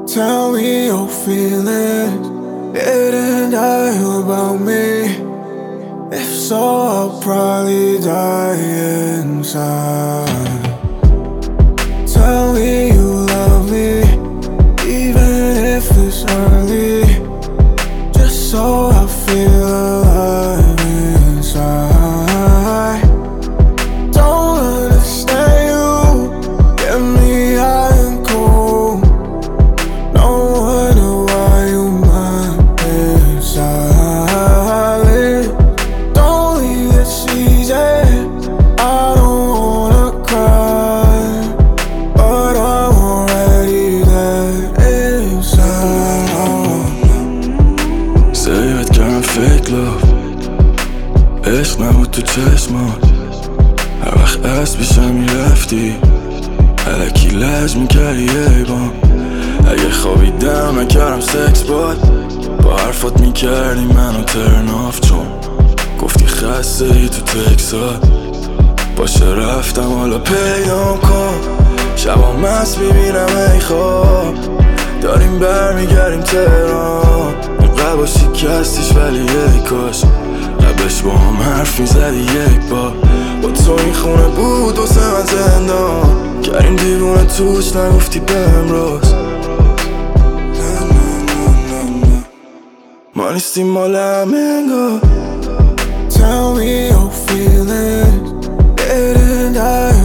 Tell me your feelings, didn't die about me. If so, I'll probably die inside. Tell me you love me, even if it's early, just so I feel alive inside. Don't understand you, get me high and cold. No wonder why you mind inside. Don't leave this easy, I don't wanna cry, but I'm already there inside. سیبت کردم fake love، عشق نبود تو چشمات. هر وقت اسب پیشم میرفتی الکی لج میکردی ای بام. اگه خوابیدم نکردم سکس با حرفات میکردی منو ترن آف، چون گفتی خسته ای تو تکسات. باشه رفتم حالا پیدام کن، شبا مست میبینم ای خواب. داریم برمیگردیم تهران، قلبا شکستیش ولی ای کاش قبلش با هم حرف میزدی یک بار. با تو این خونه بود واسه من زندان، کردیم دیوونه توش نگفتی بهم راست. ما نیستیم مال همه انگار. Tell me your feelings, didn't die